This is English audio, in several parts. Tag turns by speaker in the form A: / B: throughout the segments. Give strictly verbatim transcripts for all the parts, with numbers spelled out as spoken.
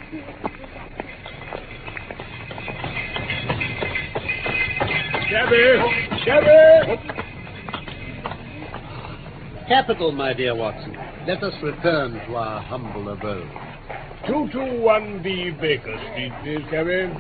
A: Shabby! Shabby!
B: Capital, my dear Watson. Let us return to our humble abode.
A: two two one B Baker Street, please, Cabby.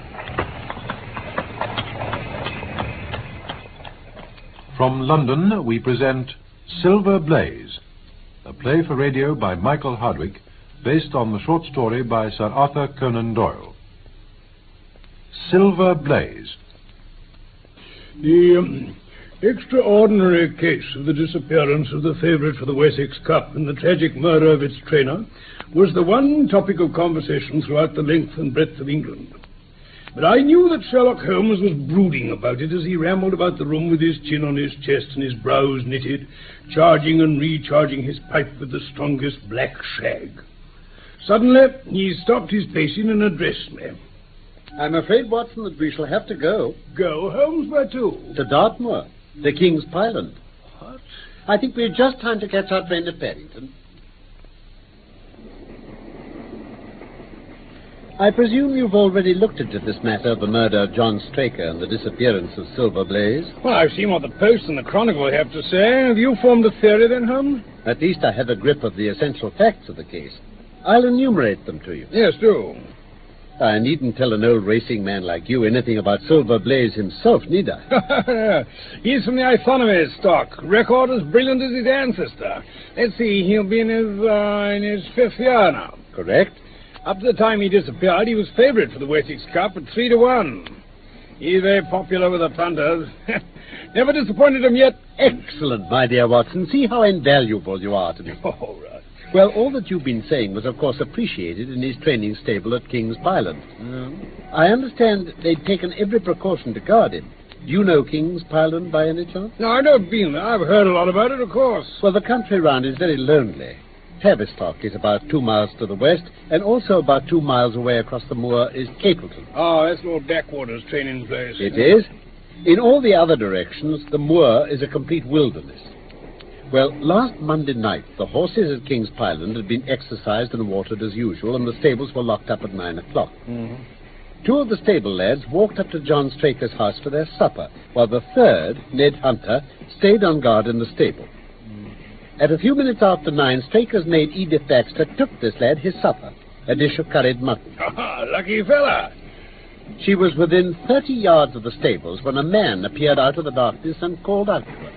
C: From London, we present Silver Blaze, a play for radio by Michael Hardwick, based on the short story by Sir Arthur Conan Doyle. Silver Blaze.
A: The um, extraordinary case of the disappearance of the favourite for the Wessex Cup and the tragic murder of its trainer was the one topic of conversation throughout the length and breadth of England. But I knew that Sherlock Holmes was brooding about it as he rambled about the room with his chin on his chest and his brows knitted, charging and recharging his pipe with the strongest black shag. Suddenly, he stopped his pacing and addressed me.
B: I'm afraid, Watson, that we shall have to go.
A: Go, Holmes, where to?
B: To Dartmoor, the King's Pyland.
A: What?
B: I think we've just time to catch our train at Paddington. I presume you've already looked into this matter of the murder of John Straker and the disappearance of Silver Blaze.
A: Well, I've seen what the Post and the Chronicle have to say. Have you formed a theory, then, Holmes?
B: At least I have a grip of the essential facts of the case. I'll enumerate them to you.
A: Yes, do.
B: I needn't tell an old racing man like you anything about Silver Blaze himself, need I?
A: He's from the Ithanomy stock. Record as brilliant as his ancestor. Let's see, he'll be in his, uh, in his fifth year now.
B: Correct.
A: Up to the time he disappeared, he was favourite for the Wessex Cup at three to one. He's very popular with the punters. Never disappointed him yet.
B: Excellent, my dear Watson. See how invaluable you are to me.
A: All right.
B: Well, all that you've been saying was, of course, appreciated in his training stable at King's Pyland.
A: Mm.
B: I understand they'd taken every precaution to guard him. Do you know King's Pyland by any chance?
A: No, I've never been there. I've heard a lot about it, of course.
B: Well, the country round is very lonely. Tavistock is about two miles to the west, and also about two miles away across the moor is Capleton.
A: Oh, that's Lord Blackwater's training place.
B: It is. In all the other directions, the moor is a complete wilderness. Well, last Monday night, the horses at King's Pyland had been exercised and watered as usual, and the stables were locked up at nine o'clock.
A: Mm-hmm.
B: Two of the stable lads walked up to John Straker's house for their supper, while the third, Ned Hunter, stayed on guard in the stable. At a few minutes after nine, Straker's maid Edith Baxter took this lad his supper, a dish of curried mutton.
A: Ah, lucky fella.
B: She was within thirty yards of the stables when a man appeared out of the darkness and called out to her.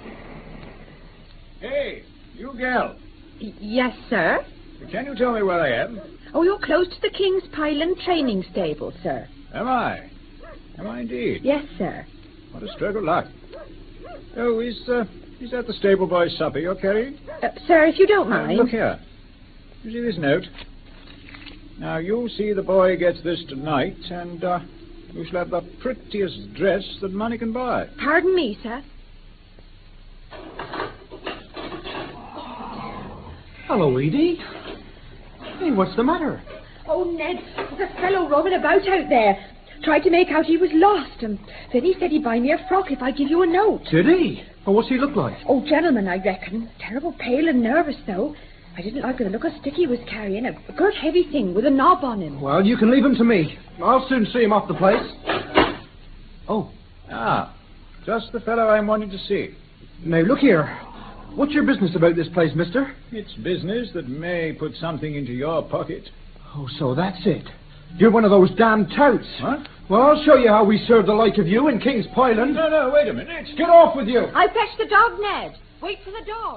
D: Hey, you gal.
E: Y- yes, sir.
D: Can you tell me where I am?
E: Oh, you're close to the King's Pyland training stable, sir.
D: Am I? Am I indeed?
E: Yes, sir.
D: What a stroke of luck. Oh, is, uh, is that the stable boy's supper you're carrying?
E: Uh, sir, if you don't
D: Uh,
E: mind.
D: look here. You see this note? Now, you'll see the boy gets this tonight, and, uh, you shall have the prettiest dress that money can buy.
E: Pardon me, sir.
F: Hello, Edie. Hey, what's the matter?
E: Oh, Ned, there's a fellow roaming about out there. Tried to make out he was lost, and then he said he'd buy me a frock if I give you a note.
F: Did he? Well, what's he look like?
E: Oh, gentleman, I reckon. Terrible pale and nervous, though. I didn't like the look of stick he was carrying. A good heavy thing with a knob on him.
F: Well, you can leave him to me. I'll soon see him off the place. Oh.
D: Ah, just the fellow I'm wanting to see.
F: Now, look here. What's your business about this place, mister?
D: It's business that may put something into your pocket.
F: Oh, so that's it. You're one of those damn touts.
D: What?
F: Well, I'll show you how we serve the like of you in King's Pyland.
D: No, no, wait a minute.
F: Get off with you.
E: I'll fetch the dog, Ned. Wait for the dog.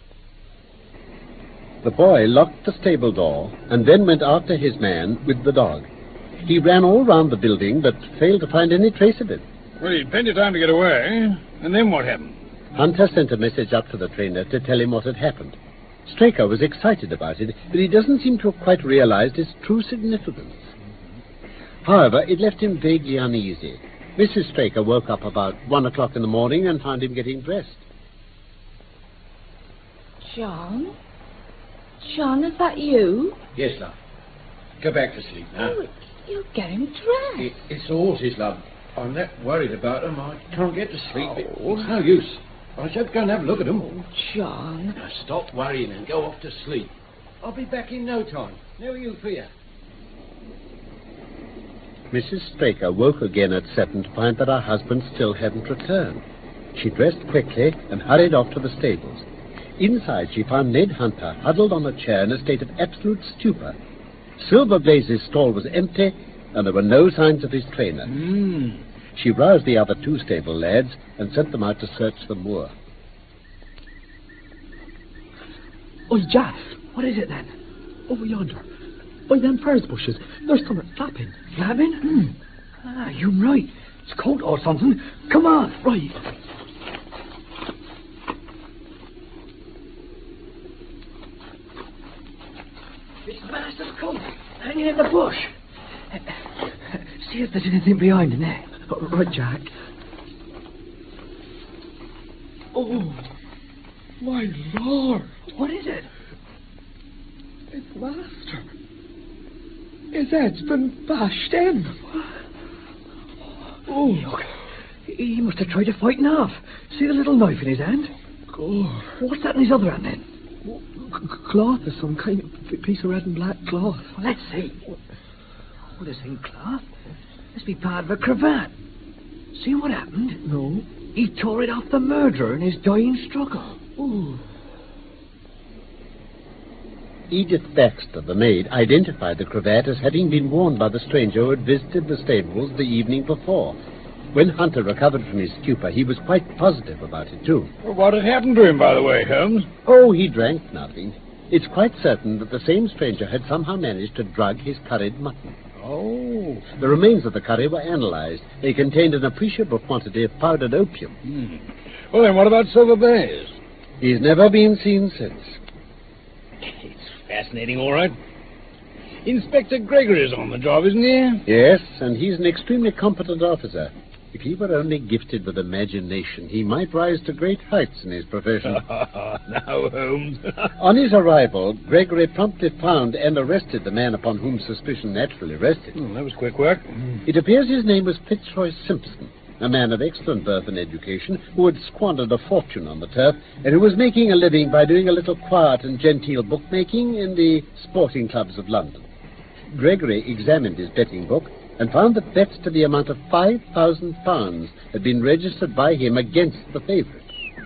B: The boy locked the stable door and then went after his man with the dog. He ran all round the building but failed to find any trace of it.
A: Well, he'd plenty of time to get away. And then what happened?
B: Hunter sent a message up to the trainer to tell him what had happened. Straker was excited about it, but he doesn't seem to have quite realized its true significance. However, it left him vaguely uneasy. Missus Straker woke up about one o'clock in the morning and found him getting dressed.
E: John? John, is that you?
G: Yes, love. Go back to sleep now.
E: Oh, you're getting dressed.
G: It, it's the horses, love. I'm that worried about them, I can't get to sleep.
E: Oh.
G: It, it's no use. I should go and have a look at them.
E: Oh, John.
G: Now, stop worrying and go off to sleep. I'll be back in no time. Never you fear.
B: Missus Straker woke again at seven to find that her husband still hadn't returned. She dressed quickly and hurried off to the stables. Inside, she found Ned Hunter huddled on a chair in a state of absolute stupor. Silver Blaze's stall was empty, and there were no signs of his trainer.
A: Mm.
B: She roused the other two stable lads and sent them out to search the moor.
F: Oh, Jaff, what is it then? Over yonder. By them furze bushes. There's something flapping.
H: Flapping?
F: Hmm.
H: Ah, you're right. It's cold or something. Come on.
F: Right.
H: It's bastard coat hanging in the bush. See if there's anything behind him there.
F: Right, Jack. Oh, my Lord.
H: What is it?
F: It's Master. His head's been bashed in.
H: Oh, look. He must have tried to fight him off. See the little knife in his hand?
F: God.
H: What's that in his other hand then?
F: C- cloth is some kind of piece of red and black cloth.
H: Well, let's see. Oh, this ain't cloth. Must be part of a cravat. See what happened?
F: No.
H: He tore it off the murderer in his dying struggle.
F: Oh.
B: Edith Baxter, the maid, identified the cravat as having been worn by the stranger who had visited the stables the evening before. When Hunter recovered from his stupor, he was quite positive about it, too.
A: Well, what had happened to him, by the way, Holmes?
B: Oh, he drank nothing. It's quite certain that the same stranger had somehow managed to drug his curried mutton.
A: Oh.
B: The remains of the curry were analyzed. They contained an appreciable quantity of powdered opium.
A: Hmm. Well, then, what about Silver Blaze?
B: He's never been seen since.
A: It's fascinating, all right. Inspector Gregory's on the job, isn't he?
B: Yes, and he's an extremely competent officer. If he were only gifted with imagination, he might rise to great heights in his profession.
A: Now, Holmes.
B: On his arrival, Gregory promptly found and arrested the man upon whom suspicion naturally rested.
A: Hmm, that was quick work.
B: It appears his name was Fitzroy Simpson, a man of excellent birth and education who had squandered a fortune on the turf and who was making a living by doing a little quiet and genteel bookmaking in the sporting clubs of London. Gregory examined his betting book and found that bets to the amount of five thousand pounds had been registered by him against the favourite.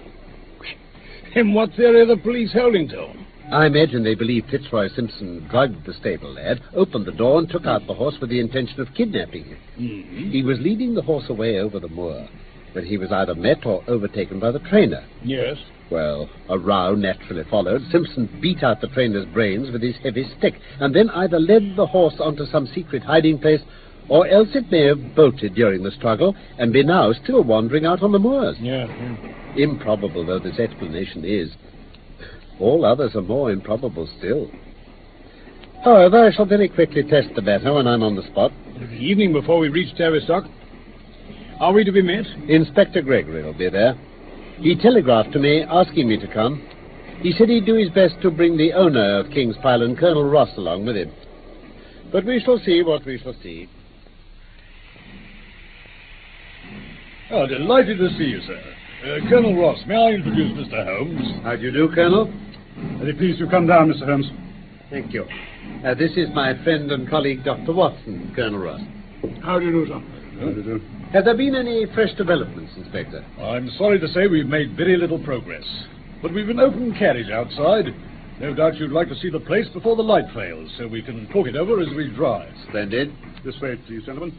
A: In what theory are the police holding to?
B: I imagine they believe Fitzroy Simpson drugged the stable lad, opened the door, and took out the horse with the intention of kidnapping him.
A: Mm-hmm.
B: He was leading the horse away over the moor when he was either met or overtaken by the trainer.
A: Yes.
B: Well, a row naturally followed. Simpson beat out the trainer's brains with his heavy stick, and then either led the horse onto some secret hiding place, or else it may have bolted during the struggle and be now still wandering out on the moors.
A: Yeah. yeah.
B: Improbable though this explanation is, all others are more improbable still. However, I shall very quickly test the matter when I'm on the spot.
A: The evening before we reach Tavistock, are we to be met?
B: Inspector Gregory will be there. He telegraphed to me asking me to come. He said he'd do his best to bring the owner of King's Pyland, Colonel Ross, along with him. But we shall see what we shall see.
A: Oh, delighted to see you, sir. Uh, Colonel Ross, may I introduce Mister Holmes?
B: How do you do, Colonel?
I: Very pleased to come down, Mister Holmes.
B: Thank you. Uh, this is my friend and colleague, Doctor Watson, Colonel Ross.
A: How do you do, sir?
I: How do you do?
B: Have there been any fresh developments, Inspector?
A: I'm sorry to say we've made very little progress. But we've an open carriage outside. No doubt you'd like to see the place before the light fails, so we can talk it over as we drive.
B: Splendid.
I: This way, please, gentlemen.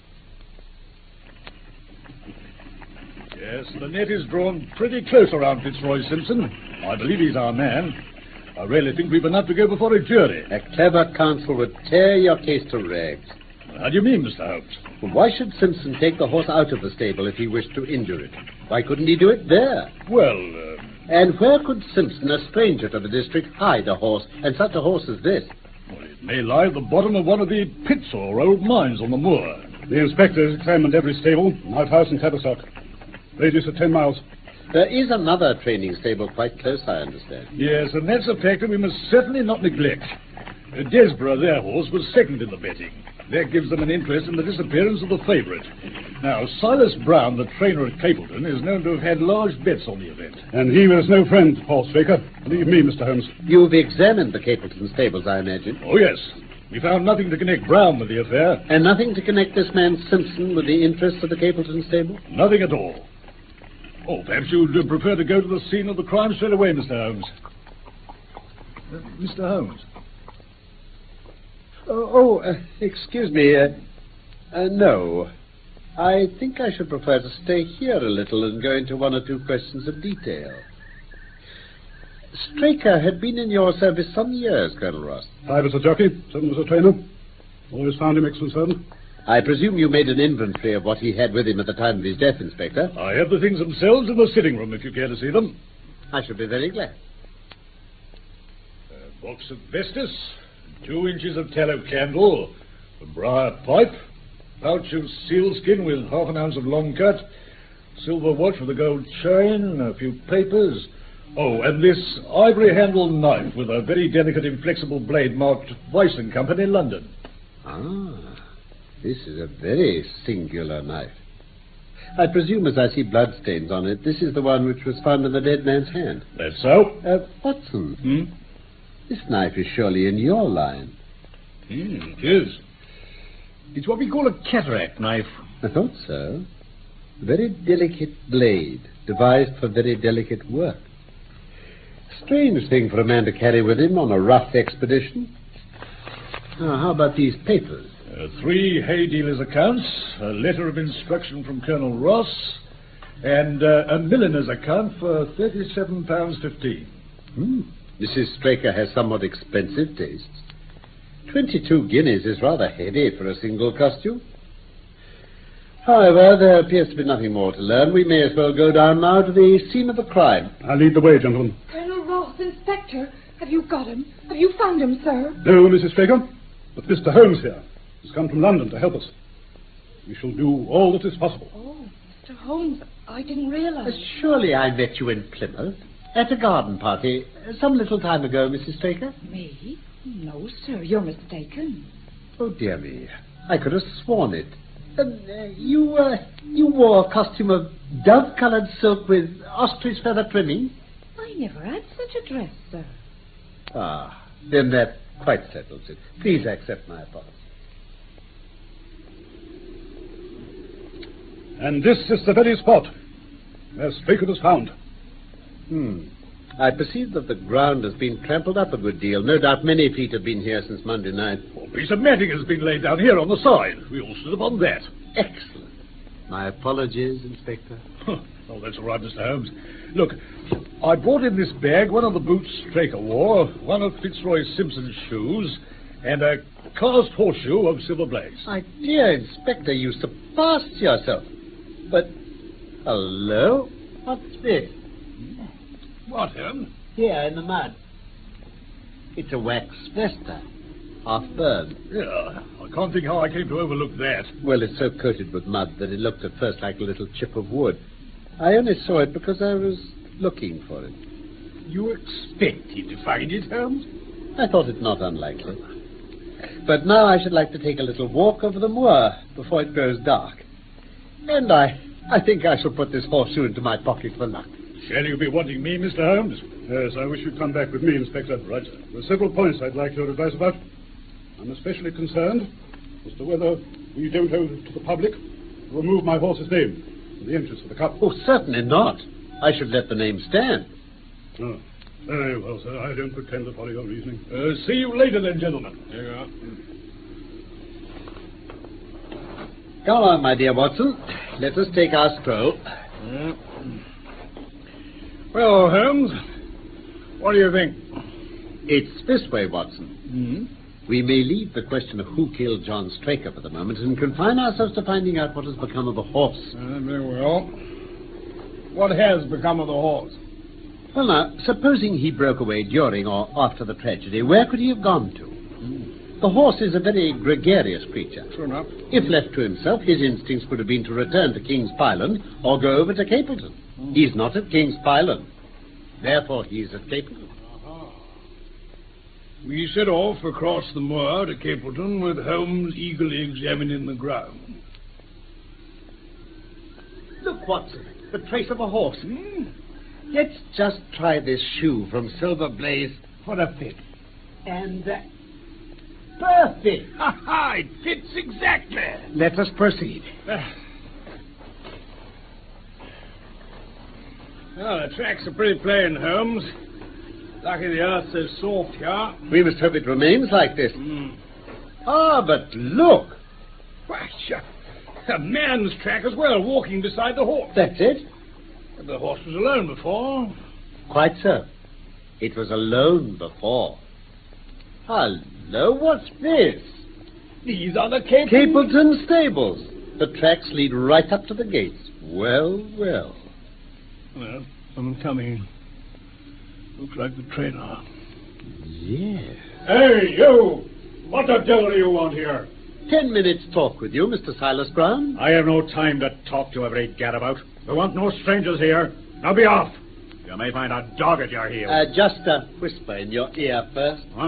A: Yes, the net is drawn pretty close around Fitzroy Simpson. I believe he's our man. I really think we've enough to go before a jury.
B: A clever counsel would tear your case to rags.
A: How do you mean, Mister Holmes?
B: Well, why should Simpson take the horse out of the stable if he wished to injure it? Why couldn't he do it there?
A: Well, uh...
B: And where could Simpson, a stranger to the district, hide a horse, and such a horse as this?
A: Well, it may lie at the bottom of one of the pits or old mines on the moor.
I: The inspector has examined every stable, outhouse, and Tavistock. Radius of ten miles.
B: There is another training stable quite close, I understand.
A: Yes, and that's a fact that we must certainly not neglect. Uh, Desborough, their horse, was second in the betting. That gives them an interest in the disappearance of the favourite. Now, Silas Brown, the trainer at Capleton, is known to have had large bets on the event.
I: And he was no friend, Paul Straker. Believe me, Mister Holmes.
B: You've examined the Capleton stables, I imagine.
A: Oh, yes.
I: We found nothing to connect Brown with the affair.
B: And nothing to connect this man Simpson with the interests of the Capleton stable?
I: Nothing at all. Oh, perhaps you'd uh, prefer to go to the scene of the crime straight away, Mister Holmes. Uh, Mister Holmes.
B: Oh, oh uh, excuse me. Uh, uh, no. I think I should prefer to stay here a little and go into one or two questions of detail. Straker had been in your service some years, Colonel Ross.
I: Five as a jockey, seven as a trainer. Always found him excellent servant.
B: I presume you made an inventory of what he had with him at the time of his death, Inspector.
I: I have the things themselves in the sitting room, if you care to see them.
B: I should be very glad.
I: A box of Vestas, two inches of tallow candle, a briar pipe, pouch of sealskin with half an ounce of long cut, silver watch with a gold chain, a few papers. Oh, and this ivory-handled knife with a very delicate inflexible blade marked Weiss and Company, London.
B: Ah, this is a very singular knife. I presume, as I see bloodstains on it, this is the one which was found in the dead man's hand.
I: That's so.
B: Uh, Watson,
I: Hmm?
B: this knife is surely in your line.
A: Hmm, it is. It's what we call a cataract knife.
B: I thought so. A very delicate blade, devised for very delicate work. Strange thing for a man to carry with him on a rough expedition. Now, how about these papers?
I: Uh, three hay dealers' accounts, a letter of instruction from Colonel Ross, and uh, a milliner's account for thirty-seven pounds fifteen.
B: Hmm. Missus Straker has somewhat expensive tastes. Twenty-two guineas is rather heavy for a single costume. However, there appears to be nothing more to learn. We may as well go down now to the scene of the crime.
I: I'll lead the way, gentlemen.
E: Colonel Ross, Inspector, have you got him? Have you found him, sir?
I: No, Missus Straker, but Mister Holmes here has come from London to help us. We shall do all that is possible.
E: Oh, Mister Holmes, I didn't realize.
B: Uh, surely I met you in Plymouth at a garden party uh, some little time ago, Missus Straker.
E: Me? No, sir, you're mistaken.
B: Oh, dear me. I could have sworn it. Um, uh, you, uh, you wore a costume of dove-coloured silk with ostrich feather trimming?
E: I never had such a dress, sir.
B: Ah, then that quite settles it. Please accept my apology.
I: And this is the very spot where Straker was found.
B: Hmm. I perceive that the ground has been trampled up a good deal. No doubt many feet have been here since Monday night.
I: A piece of matting has been laid down here on the side. We all stood upon that.
B: Excellent. My apologies, Inspector.
I: Oh, that's all right, Mister Holmes. Look, I brought in this bag, one of the boots Straker wore, one of Fitzroy Simpson's shoes, and a cast horseshoe of Silver Blaze.
B: My dear Inspector, you surpassed yourself. But, hello? What's this?
A: What, Holmes?
B: Here in the mud. It's a wax vesta, half burned.
I: Yeah, I can't think how I came to overlook that.
B: Well, it's so coated with mud that it looked at first like a little chip of wood. I only saw it because I was looking for it.
A: You expected to find it, Holmes?
B: I thought it not unlikely. But now I should like to take a little walk over the moor before it grows dark. And I, I think I shall put this horseshoe into my pocket for luck.
I: Shall you be wanting me, Mister Holmes? Yes, I wish you'd come back with me, Inspector. Right, sir. There are several points I'd like your advice about. I'm especially concerned as to whether we don't owe it to the public to remove my horse's name from the entrance of the cup.
B: Oh, certainly not. I should let the name stand.
I: Oh, very well, sir. I don't pretend to follow your reasoning. Uh, see you later, then, gentlemen.
A: There you are.
B: Come on, my dear Watson. Let us take our stroll.
A: Yeah. Well, Holmes, what do you think?
B: It's this way, Watson.
A: Hmm?
B: We may leave the question of who killed John Straker for the moment and confine ourselves to finding out what has become of the horse.
A: Uh, very well. What has become of the horse?
B: Well, now, supposing he broke away during or after the tragedy, where could he have gone to?
A: Hmm.
B: The horse is a very gregarious creature.
A: True enough.
B: If left to himself, his instincts would have been to return to King's Pyland or go over to Capleton.
A: Hmm.
B: He's not at King's Pyland. Therefore, he's at Capleton.
A: Uh-huh. We set off across the moor to Capleton with Holmes eagerly examining the ground.
B: Look, Watson, the trace of a horse.
A: Hmm?
B: Let's just try this shoe from Silver Blaze for a fit. And, uh, perfect.
A: Ha ha! It fits exactly.
D: Let us proceed.
A: Well, the tracks are pretty plain, Holmes. Lucky the earth's so soft here.
B: We must hope it remains like this.
A: Mm.
B: Ah, but look.
A: Why, sure. A man's track as well, walking beside the horse.
B: That's it.
A: The horse was alone before.
B: Quite so. It was alone before. Hello, what's this?
A: These are the Capleton...
B: Capleton stables. The tracks lead right up to the gates. Well, well.
A: Well, someone coming. Looks like the trainer.
B: Yes.
I: Hey, you! What the devil do you want here?
B: Ten minutes talk with you, Mister Silas Brown.
I: I have no time to talk to every gadabout. We want no strangers here. Now be off. You may find a dog at your heels.
B: Uh, just a whisper in your ear first.
I: Huh?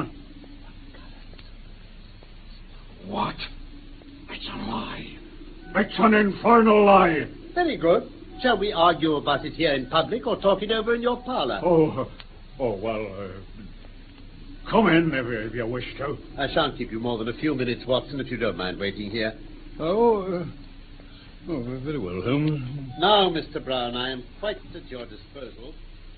I: What? It's a lie. It's an infernal lie.
B: Very good. Shall we argue about it here in public or talk it over in your parlour?
I: Oh, oh well, uh, come in if, if you wish to.
B: I shan't keep you more than a few minutes, Watson, if you don't mind waiting here.
A: Oh, uh, oh, very well, Holmes.
B: Now, Mister Brown, I am quite at your disposal.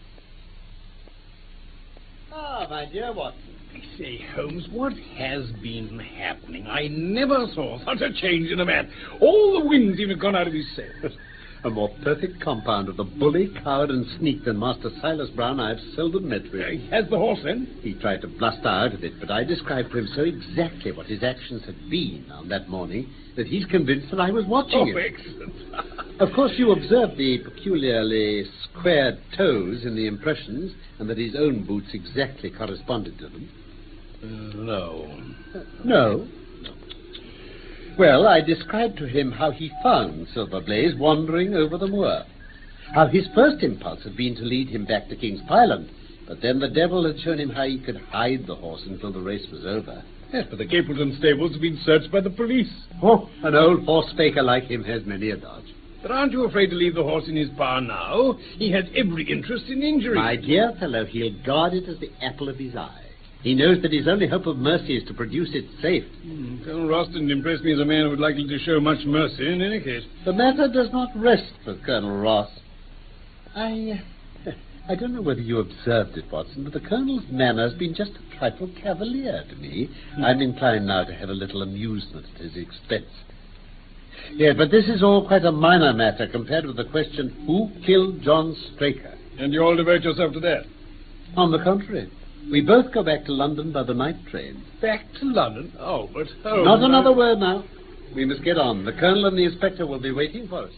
B: Ah, my dear Watson.
A: I say, Holmes, what has been happening? I never saw such a change in a man. All the wind seemed to have gone out of his sails.
B: A more perfect compound of the bully, coward, and sneak than Master Silas Brown I have seldom met with.
A: Uh, he has the horse, then?
B: He tried to bluster out of it, but I described to him so exactly what his actions had been on that morning that he's convinced that I was watching
A: Oh,
B: him.
A: excellent.
B: Of course, you observed the peculiarly squared toes in the impressions, and that his own boots exactly corresponded to them.
A: Uh, no.
B: Uh, no? Well, I described to him how he found Silver Blaze wandering over the moor. How his first impulse had been to lead him back to King's Pyland, but then the devil had shown him how he could hide the horse until the race was over.
A: Yes, but the Capleton stables have been searched by the police.
B: Oh, an old horse faker like him has many a dodge.
A: But aren't you afraid to leave the horse in his power now? He has every interest in injury.
B: My dear fellow, he'll guard it as the apple of his eye. He knows that his only hope of mercy is to produce it safe.
A: Hmm, Colonel Ross didn't impress me as a man who would likely to show much mercy in any case.
B: The matter does not rest with Colonel Ross. I... Uh, I don't know whether you observed it, Watson, but the Colonel's manner has been just a trifle cavalier to me. Hmm. I'm inclined now to have a little amusement at his expense. Yes, but this is all quite a minor matter compared with the question, who killed John Straker?
A: And you all devote yourself to that?
B: On the contrary. We both go back to London by the night train.
A: Back to London? Oh, but... Oh,
B: Not another word now. We must get on. The Colonel and the Inspector will be waiting for us.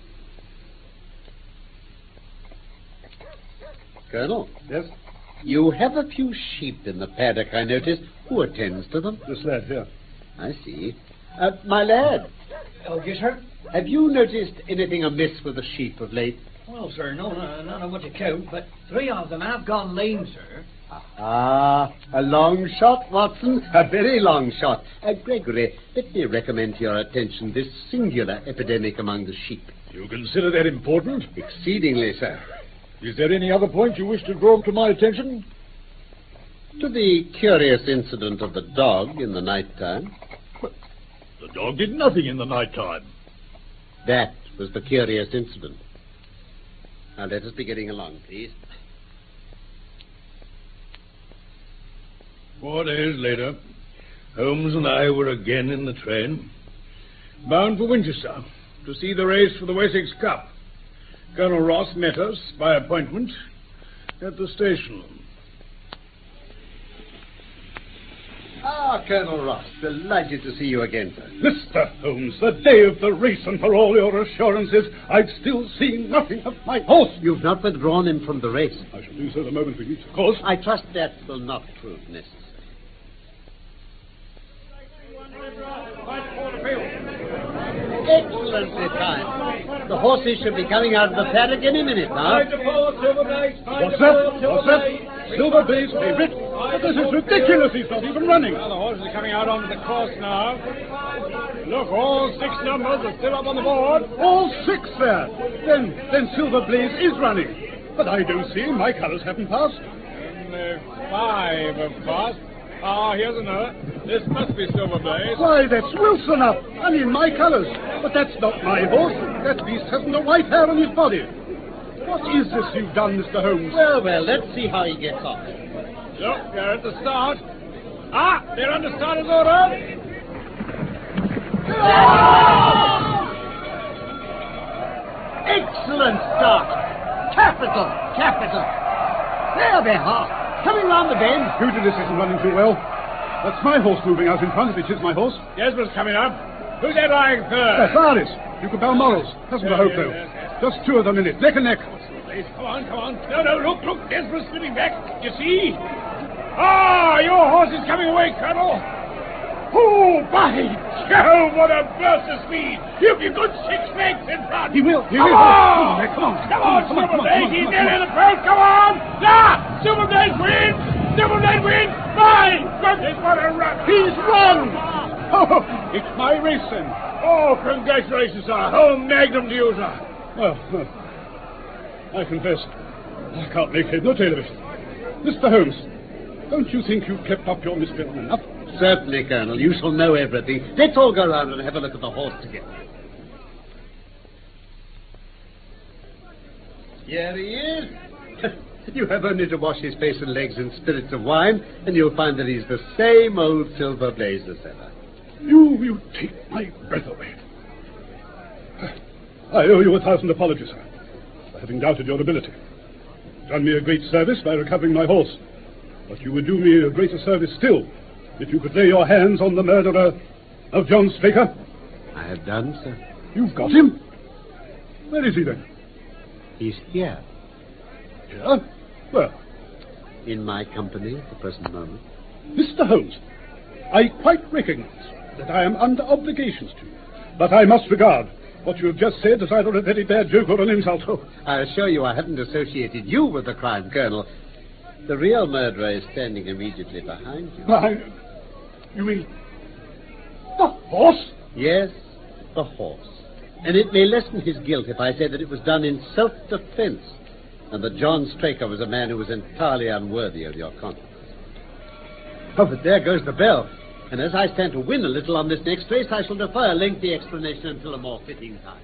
B: Colonel?
I: Yes?
B: You have a few sheep in the paddock, I noticed. Who attends to them?
I: This lad here.
B: I see. Uh, my lad.
H: Oh, yes, sir?
B: Have you noticed anything amiss with the sheep of late?
H: Well, sir, no, no, none of what to count, but three of them have gone lame, sir.
B: Ah, a long shot, Watson. A very long shot. Uh, Gregory, let me recommend to your attention this singular epidemic among the sheep.
I: You consider that important?
B: Exceedingly, sir.
I: Is there any other point you wish to draw to my attention?
B: To the curious incident of the dog in the night time.
I: The dog did nothing in the night time.
B: That was the curious incident. Now, let us be getting along, please.
A: Four days later, Holmes and I were again in the train, bound for Winchester to see the race for the Wessex Cup. Colonel Ross met us by appointment at the station.
B: Ah, Colonel Ross, delighted to see you again, sir.
I: Mister Holmes, the day of the race, and for all your assurances, I've still seen nothing of my horse.
B: You've not withdrawn him from the race.
I: I shall do so the moment we reach the course.
B: I trust that will not prove necessary. Excellently timed. The horses should be coming out of the paddock any minute now.
I: What's that? What's that? Silver Blaze favorite? But this is ridiculous. He's not even running.
A: Well, the horses are coming out onto the course now. Look, all six numbers are still up on the board.
I: All six there. Then, then Silver Blaze is running. But I don't see him. My colours haven't passed.
A: And, uh, five have passed.
I: Ah, here's another. This must be Silver Blaze.
J: Why, that's Wilson up, and in my colours. But that's not my horse. That beast hasn't a white hair on his body. What is this you've done, Mister Holmes?
B: Well, well, let's see how he gets on.
I: So, they're at the start. Ah, they're under starter's order.
B: Excellent start. Capital, capital. There they are, coming round the bend.
J: Pugilis isn't running too well. That's my horse moving out in front, if it is my horse.
I: Desmond's coming up. Who's that lying third?
J: That's Aris, Duke of Balmoral. Hasn't a hope, though.
I: Yes, yes, yes.
J: Just two of them in it, neck and neck.
I: Please, come on, come on. No, no, look, look. Desmond's slipping back. You see? Ah, your horse is coming away, Colonel. Oh, by Jove, what a burst of speed. He'll be good six lengths in front.
J: He will, he
I: come
J: will.
I: On.
J: Come on,
I: come on,
J: come on,
I: Silver
J: come on,
I: Blaze.
J: come on,
I: He's
J: come on,
I: nearly in the first. Come on. Ah, Silver Blaze wins. Silver Blaze wins. My goodness, what a run.
J: He's run. Oh, it's my race, then.
I: Oh, congratulations, sir. Oh, magnum to you, sir.
J: Well, well, I confess, I can't make head nor tail of it. Mister Holmes, don't you think you've kept up your mystery long enough?
B: Certainly, Colonel. You shall know everything. Let's all go round and have a look at the horse together. Here he is. You have only to wash his face and legs in spirits of wine, and you'll find that he's the same old Silver Blaze as ever.
J: You, you take my breath away. I owe you a thousand apologies, sir, for having doubted your ability. You've done me a great service by recovering my horse, but you would do me a greater service still if you could lay your hands on the murderer of John Straker.
B: I have done, sir.
J: You've got him? Where is he, then?
B: He's here.
J: Here? Where?
B: In my company at the present moment.
J: Mister Holmes, I quite recognize that I am under obligations to you, but I must regard what you have just said as either a very bad joke or an insult.
B: Oh, I assure you I haven't associated you with the crime, Colonel. The real murderer is standing immediately behind you.
J: I... You mean... the horse?
B: Yes, the horse. And it may lessen his guilt if I say that it was done in self-defense, and that John Straker was a man who was entirely unworthy of your confidence. Oh, but there goes the bell. And as I stand to win a little on this next race, I shall defer a lengthy explanation until a more fitting time.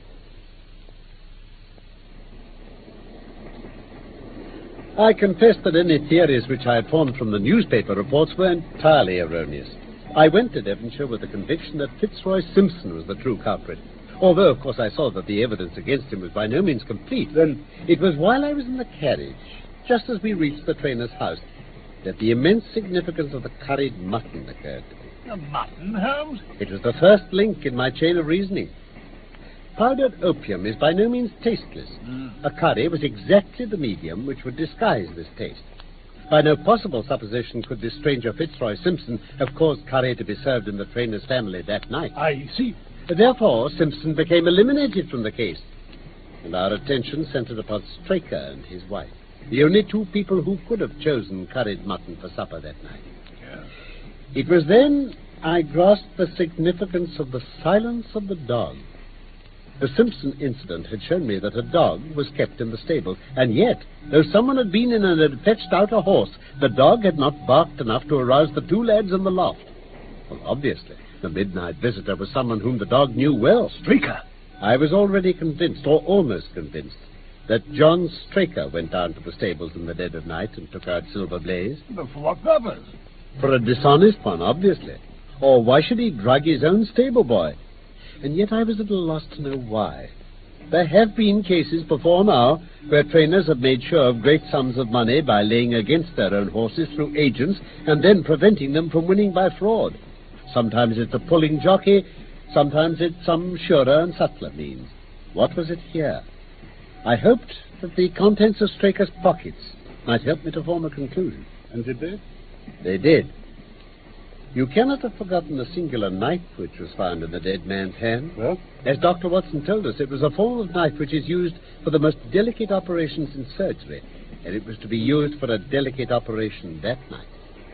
B: I confess that any theories which I had formed from the newspaper reports were entirely erroneous. I went to Devonshire with the conviction that Fitzroy Simpson was the true culprit, although, of course, I saw that the evidence against him was by no means complete. Then it was while I was in the carriage, just as we reached the trainer's house, that the immense significance of the curried mutton occurred to me.
I: The mutton, Holmes?
B: It was the first link in my chain of reasoning. Powdered opium is by no means tasteless. Mm. A curry was exactly the medium which would disguise this taste. By no possible supposition could this stranger Fitzroy Simpson have caused curry to be served in the trainer's family that night.
J: I see.
B: Therefore, Simpson became eliminated from the case, and our attention centered upon Straker and his wife, the only two people who could have chosen curried mutton for supper that night.
I: Yeah.
B: It was then I grasped the significance of the silence of the dog. The Simpson incident had shown me that a dog was kept in the stable, and yet, though someone had been in and had fetched out a horse, the dog had not barked enough to arouse the two lads in the loft. Well, obviously, the midnight visitor was someone whom the dog knew well.
J: Straker.
B: I was already convinced, or almost convinced, that John Straker went down to the stables in the dead of night and took out Silver Blaze.
I: But for what purpose?
B: For a dishonest one, obviously. Or why should he drug his own stable boy? And yet I was at a loss to know why. There have been cases before now where trainers have made sure of great sums of money by laying against their own horses through agents and then preventing them from winning by fraud. Sometimes it's a pulling jockey, sometimes it's some surer and subtler means. What was it here? I hoped that the contents of Straker's pockets might help me to form a conclusion.
J: And did they?
B: They did. You cannot have forgotten the singular knife which was found in the dead man's hand.
J: Well?
B: As Doctor Watson told us, it was a form of knife which is used for the most delicate operations in surgery, and it was to be used for a delicate operation that night.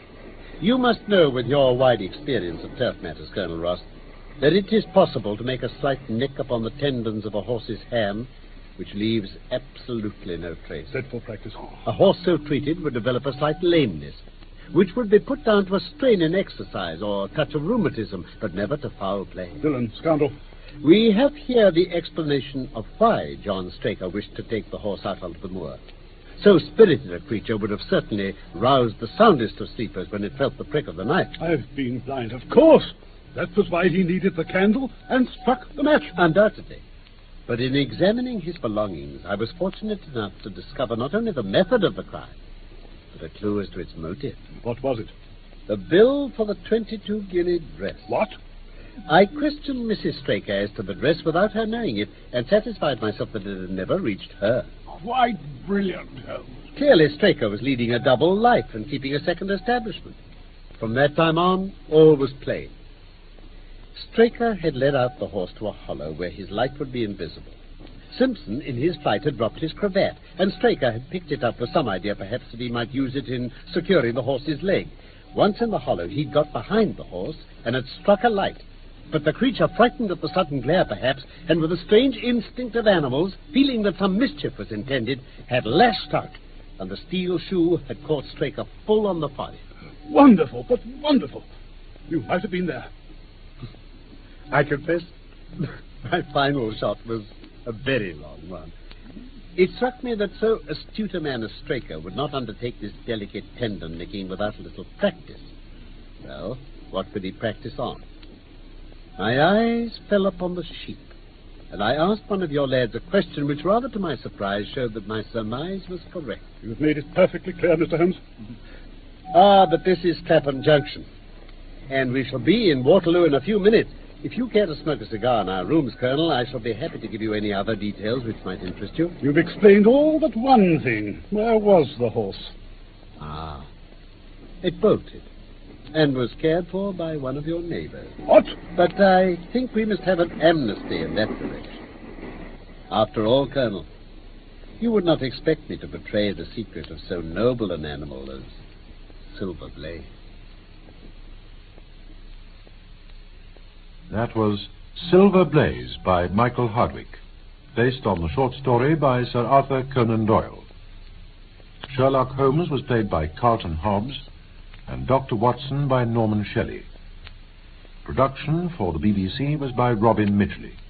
B: You must know, with your wide experience of turf matters, Colonel Ross, that it is possible to make a slight nick upon the tendons of a horse's ham which leaves absolutely no trace.
J: Dreadful practice.
B: A horse so treated would develop a slight lameness. which would be put down to a strain in exercise or a touch of rheumatism, but never to foul play.
J: Villain, scoundrel.
B: We have here the explanation of why John Straker wished to take the horse out onto the moor. So spirited a creature would have certainly roused the soundest of sleepers when it felt the prick of the knife.
J: I've been blind, of course. That was why he needed the candle and struck the match.
B: Undoubtedly. But in examining his belongings, I was fortunate enough to discover not only the method of the crime, but a clue as to its motive.
J: What was it?
B: The bill for the twenty-two guinea dress.
J: What?
B: I questioned Missus Straker as to the dress without her knowing it, and satisfied myself that it had never reached her.
J: Quite brilliant, Holmes.
B: Clearly, Straker was leading a double life and keeping a second establishment. From that time on, all was plain. Straker had led out the horse to a hollow where his light would be invisible. Simpson, in his flight, had dropped his cravat, and Straker had picked it up with some idea, perhaps, that he might use it in securing the horse's leg. Once in the hollow, he'd got behind the horse and had struck a light. But the creature, frightened at the sudden glare, perhaps, and with a strange instinct of animals, feeling that some mischief was intended, had lashed out, and the steel shoe had caught Straker full on the forehead.
J: Wonderful, but wonderful. You might have been there.
B: I confess, my final shot was a very long one. It struck me that so astute a man as Straker would not undertake this delicate tendon nicking without a little practice. Well, what could he practice on? My eyes fell upon the sheep, and I asked one of your lads a question which, rather to my surprise, showed that my surmise was correct.
J: You've made it perfectly clear, Mister Holmes.
B: Ah, but this is Clapham Junction, and we shall be in Waterloo in a few minutes. If you care to smoke a cigar in our rooms, Colonel, I shall be happy to give you any other details which might interest you.
J: You've explained all but one thing. Where was the horse?
B: Ah, it bolted, and was cared for by one of your neighbors.
J: What?
B: But I think we must have an amnesty in that direction. After all, Colonel, you would not expect me to betray the secret of so noble an animal as Silver Blaze.
C: That was Silver Blaze by Michael Hardwick, based on the short story by Sir Arthur Conan Doyle. Sherlock Holmes was played by Carlton Hobbs, and Doctor Watson by Norman Shelley. Production for the B B C was by Robin Midgley.